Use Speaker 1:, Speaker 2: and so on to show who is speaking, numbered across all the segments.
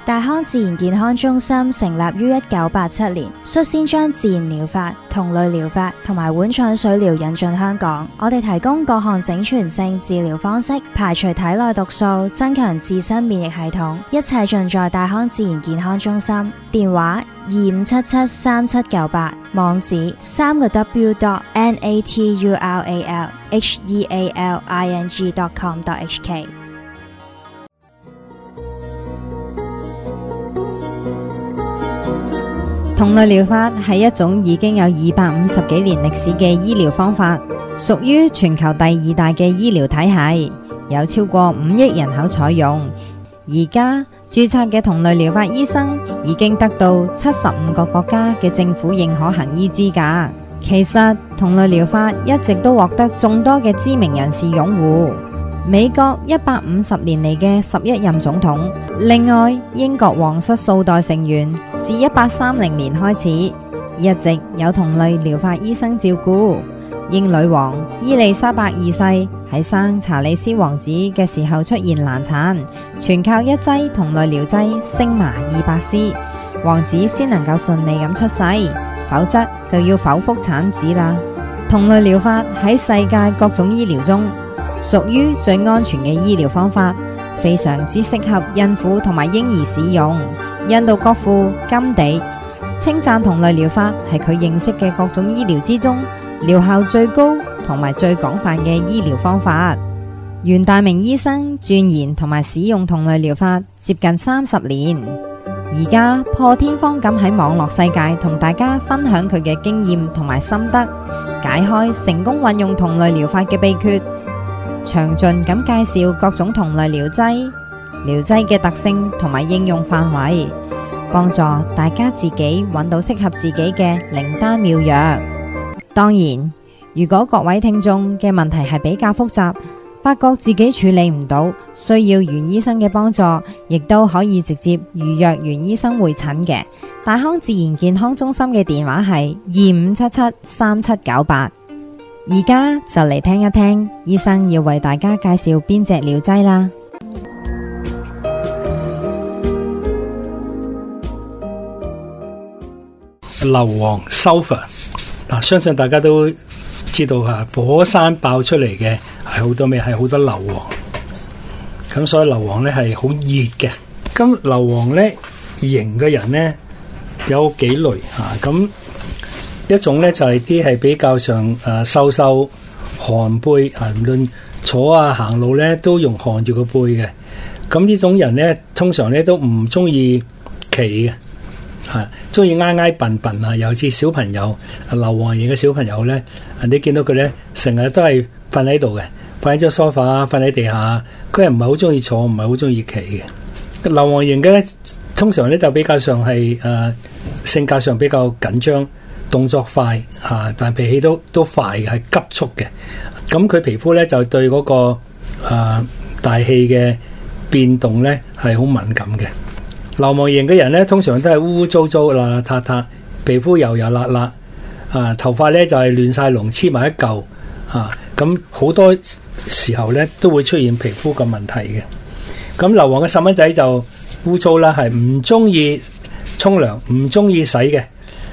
Speaker 1: 大康自然健康中心成立於1987年，率先將自然療法、同類療法同埋碗腸水療引進香港。我哋提供各項整全性治療方式，排除體內毒素，增強自身免疫系統，一切盡在大康自然健康中心。電話25773798，網址www.natural-healing.com.hk。
Speaker 2: 同類療法係一種已經有250幾年歷史嘅醫療方法，屬於全球第2大嘅醫療體系，有超過5億人口採用。而家註冊嘅同類療法醫生已經得到75個國家嘅政府認可行醫資格。其實同類療法一直都獲得眾多嘅知名人士擁護。美國150年嚟嘅11任總統，另外英國皇室數代成員自1830年開始，一直有同類療法醫生照顧。英女王伊麗莎白二世喺生查理斯王子嘅時候出現難產，全靠一劑同類療劑星麻200絲，王子先能夠順利咁出世，否則就要剖腹產子啦。同類療法喺世界各種醫療中屬於最安全嘅醫療方法，非常之適合孕婦同埋嬰兒使用。印度國父甘地稱讚同類療法係佢認識嘅各種醫療之中療效最高同埋最廣泛嘅醫療方法。袁大明醫生鑽研同埋使用同類療法接近30年，而家破天荒咁喺網絡世界同大家分享佢嘅經驗同埋心得，解開成功運用同類療法嘅秘訣，詳盡咁介紹各種同類療劑嘅特性同埋應用範圍，幫助大家自己揾到適合自己嘅靈丹妙藥。當然，如果各位聽眾嘅問題係比較複雜，發覺自己處理唔到，需要袁醫生嘅幫助，亦都可以直接預約袁醫生會診嘅。大康自然健康中心嘅電話係25773798。而家就嚟聽一聽醫生要為大家介紹邊隻療劑啦。
Speaker 3: 硫磺 sulfur 嗱，相信大家都知道啊，火山爆出嚟嘅係好多咩？係好多硫磺。咁所以硫磺咧係好熱嘅。咁硫磺咧型嘅人咧有幾類啊？咁一種咧就係啲係比較上瘦瘦寒背啊，無論坐啊行路咧都用寒住個背嘅。咁呢種人咧通常咧都唔中意企嘅，中意挨笨笨啊。尤其是小朋友，硫磺型嘅小朋友咧，你見到佢咧成日都係瞓喺度嘅，瞓喺張梳化，瞓喺地下，佢係唔係好中意坐，唔係好中意企嘅。硫磺型嘅咧通常咧就比較上係性格上比較緊張。動作快但脾氣都快嘅，係急速嘅。咁佢皮膚咧就對嗰個大氣嘅變動咧係好敏感嘅。硫磺型嘅人咧通常都係污污糟糟、邋邋遢遢，皮膚油油辣辣，頭髮咧就係亂晒龍，黐埋一嚿咁好多時候咧都會出現皮膚嘅問題嘅。咁硫磺嘅細蚊仔就污糟啦，係唔中意沖涼，唔中意洗嘅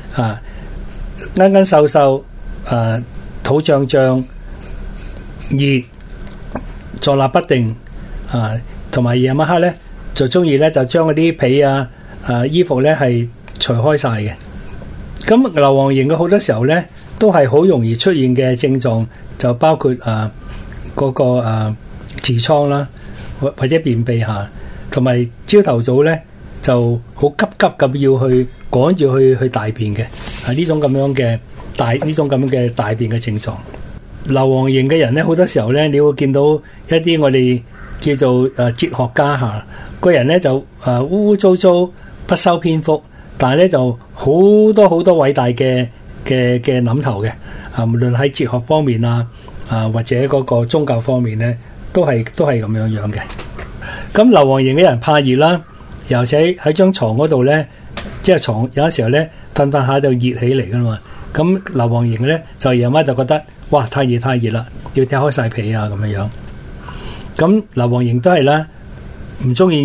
Speaker 3: 啱瘦瘦，肚脹脹，熱，坐立不定，同埋夜晚黑咧就中意咧就將嗰啲被衣服咧係除開晒嘅。咁硫磺型嘅好多時候咧都係好容易出現嘅症狀，就包括嗰個痔瘡啦，或者便秘同埋朝頭早咧就好急咁要去趕住去大便嘅，呢種咁樣嘅大便嘅症狀。硫磺型嘅人咧，好多時候咧，你會見到一啲我哋叫做哲學家個人咧就污污糟糟不修邊幅，但係咧就好多偉大嘅諗頭嘅，無論喺哲學方面或者嗰個宗教方面咧，都係咁樣嘅。咁硫磺型嘅人怕熱啦，尤其喺張床嗰度咧。即係床有陣時候咧瞓下就熱起嚟噶嘛，咁硫磺型咧就夜晚就覺得哇太熱啦，要踢開晒被咁樣。咁硫磺型都係啦，唔中意熱，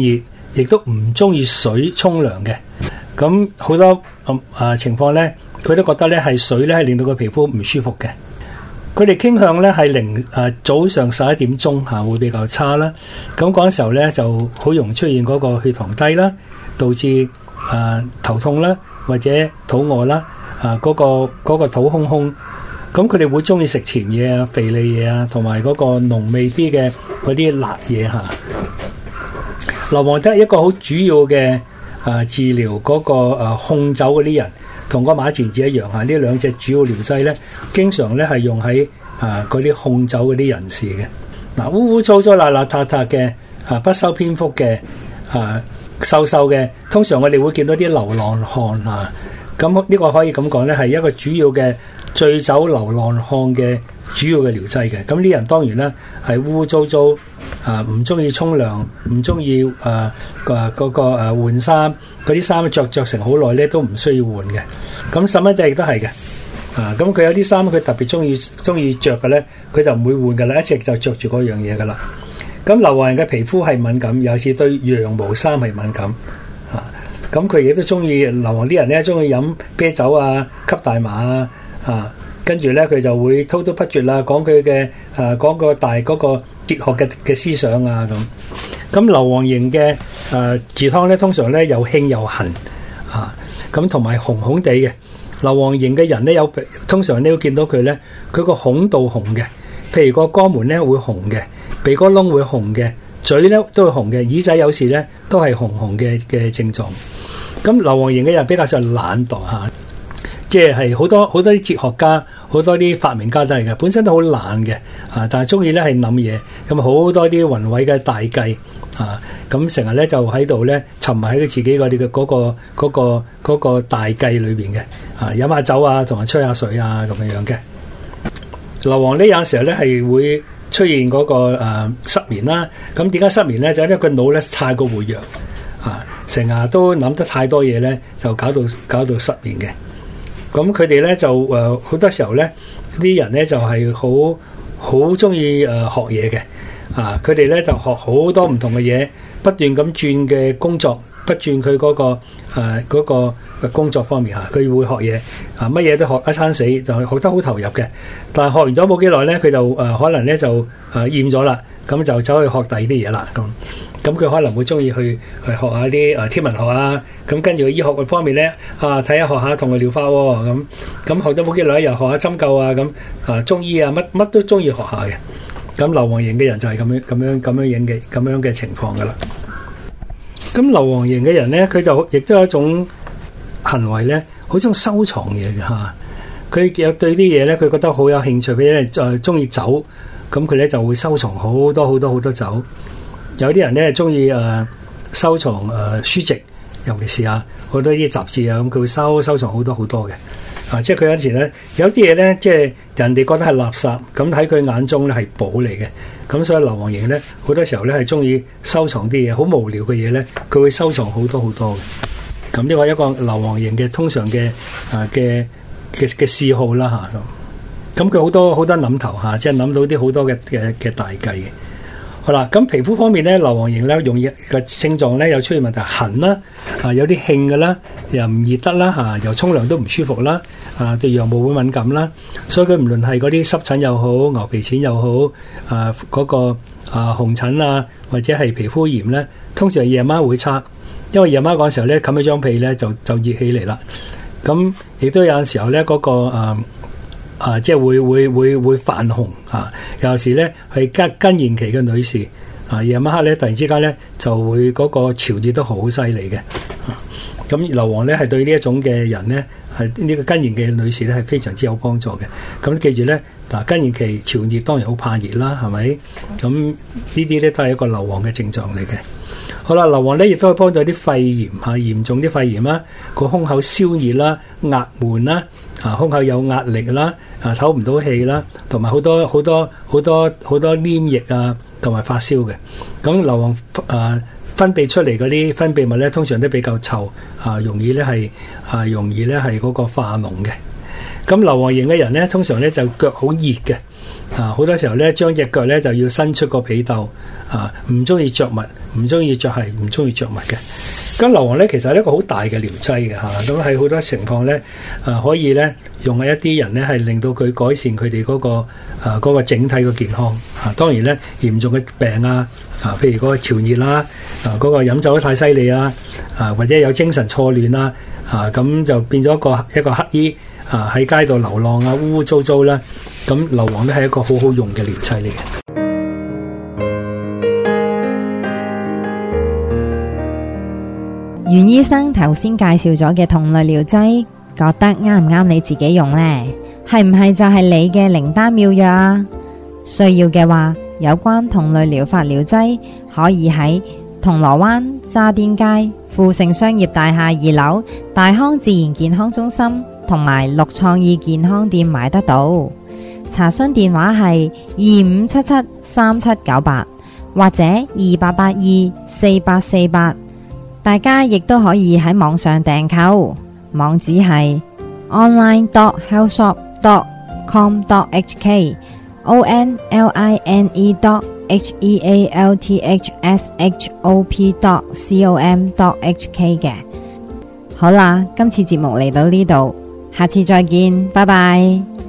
Speaker 3: 亦都唔中意水沖涼嘅。咁好多情況咧，佢都覺得咧係水咧係令到個皮膚唔舒服嘅。佢哋傾向咧係早上11點鐘會比較差啦。咁嗰陣時候咧就好容易出現嗰個血糖低啦，導致頭痛啦，或者肚餓啦，嗰個肚空空。咁佢哋會中意食甜嘢啊、肥膩嘢啊，同埋嗰個濃味啲嘅嗰啲辣嘢嚇。硫磺都係一個好主要嘅治療嗰個控酒嗰啲人，同個馬錢子一樣嚇。呢兩隻主要療劑咧，經常咧係用喺嗰啲控酒嗰啲人士嘅。嗱，污污糟糟、邋邋遢遢嘅不修邊幅嘅瘦瘦嘅，通常我哋會見到啲流浪漢嚇。咁呢個可以咁講咧，係一個主要嘅醉酒流浪漢嘅主要嘅療劑嘅。咁呢人當然啦係污污糟糟唔中意沖涼，唔中意嗰個換衫，嗰啲衫着成好耐咧都唔需要換嘅。咁細蚊仔亦都係嘅。咁佢有啲衫佢特別中意着嘅咧，佢就唔會換噶啦，一直就着住嗰樣嘢噶啦。咁硫磺人嘅皮膚係敏感，尤其是對羊毛衫係敏感。咁佢亦都中意硫磺啲人咧，中意飲啤酒啊、吸大麻跟住咧佢就會滔滔不絕啦，講佢嘅講個大嗰個哲學嘅思想啊咁。咁硫磺型嘅痔瘡咧，通常咧又興又痕咁，同埋紅紅地嘅。硫磺型嘅人咧通常你會見到佢咧，佢個孔度紅嘅，譬如個肛門咧會紅嘅，鼻哥窿會紅嘅，嘴咧都會紅嘅，耳仔有時咧都係紅紅嘅症狀。咁硫磺型嘅人比較上懶惰即係好多啲哲學家、好多啲發明家都係嘅，本身都好懶嘅但係中意咧係諗嘢，咁好多啲宏偉嘅大計咁成日咧就喺度咧沉迷喺佢自己嘅嗰個大計裏邊嘅飲下酒啊，同埋吹下水啊咁樣嘅。硫磺呢有時候咧係會出現嗰個失眠啦。咁點解失眠咧？就因為個腦咧太過活躍成日都諗得太多嘢咧，就搞到失眠嘅。咁佢哋咧就好多時候咧，啲人咧就係好中意學嘢嘅佢哋咧就學好多唔同嘅嘢，不斷咁轉嘅工作，不轉佢嗰個工作方面佢會學嘢乜嘢都學一餐死，就學得好投入嘅。但係學完咗冇幾耐咧，佢就可能咧就厭咗啦，咁就走去學第二啲嘢啦咁佢可能會中意去學下啲天文學咁跟住醫學方面咧睇下學下同佢療法咁學咗冇幾耐又學下針灸咁中醫乜都中意學下嘅。咁硫磺型嘅人就係咁樣嘅情況噶啦。咁硫磺型嘅人咧，佢就亦都有一種行為咧，好中意收藏嘢嘅佢有對啲嘢咧，佢覺得好有興趣，譬如中意酒，咁佢咧就會收藏好多酒。有啲人咧中意收藏書籍，尤其是好多啲雜誌咁佢會收藏好多嘅。即係佢有時咧有啲嘢咧，即係人哋覺得係垃圾，咁喺佢眼中咧係寶嚟嘅。咁所以硫磺型咧好多時候咧係中意收藏啲嘢，好無聊嘅嘢咧，佢會收藏好多嘅。咁呢個一個硫磺型嘅通常嘅嘅嗜好啦咁佢好多諗頭即係諗到啲好多嘅大計嘅。好啦，咁皮膚方面咧，硫磺型咧容易嘅症狀咧有出現問題，痕啦，有啲興嘅啦，又唔熱得啦，又沖涼都唔舒服啦，對羊毛會敏感啦，所以佢唔論係嗰啲濕疹又好，牛皮癬又好，嗰個紅疹或者係皮膚炎咧，通常夜晚會差，因為夜晚嗰陣時候咧冚咗張被咧就熱起嚟啦。咁亦都有陣時候咧嗰個即係會泛紅有時咧係更年期嘅女士夜晚黑咧突然之間咧就會嗰個潮熱都好犀利嘅。咁硫磺咧係對呢一種嘅人咧係呢個更年期嘅女士咧係非常之有幫助嘅。咁記住咧更年期潮熱當然好怕熱啦，係咪？咁呢啲咧都係一個硫磺嘅症狀嚟嘅。好啦，硫磺咧亦都可以幫助啲肺炎嚴重啲肺炎啦，個胸口燒熱啦、壓悶啦。胸口有壓力啦，唞唔到氣啦，同埋好多黏液同埋發燒嘅。咁硫磺分泌出嚟嗰啲分泌物咧，通常都比較臭容易咧係嗰個化膿嘅。咁硫磺型嘅人咧，通常咧就腳好熱嘅好多時候咧將隻腳咧就要伸出個被竇，唔中意着襪，唔中意着鞋，唔中意着襪嘅。咁硫磺咧其實係一個好大嘅療劑嘅嚇，咁喺好多情況咧可以咧用喺一啲人咧係令到佢改善佢哋嗰個整體嘅健康嚇。當然咧嚴重嘅病譬如嗰個潮熱啦，嗰個飲酒得太犀利或者有精神錯亂啦，咁就變咗一個乞衣喺街度流浪污污糟糟啦，咁硫磺咧係一個好好用嘅療劑嚟嘅。
Speaker 2: 袁醫生頭先介紹咗嘅同類療劑，覺得啱唔啱你自己用呢？係唔係就係你嘅靈丹妙藥啊？需要嘅話，有關同類療法療劑可以喺銅鑼灣渣甸街富盛商業大廈2樓大康自然健康中心同埋綠創意健康店買得到。查詢電話係25773798或者28824848。大家亦都可以喺網上訂購，網址係 online.healthshop.com.hk online.healthshop.com.hk 嘅。好啦，今次節目嚟到呢度，下次再見，拜拜。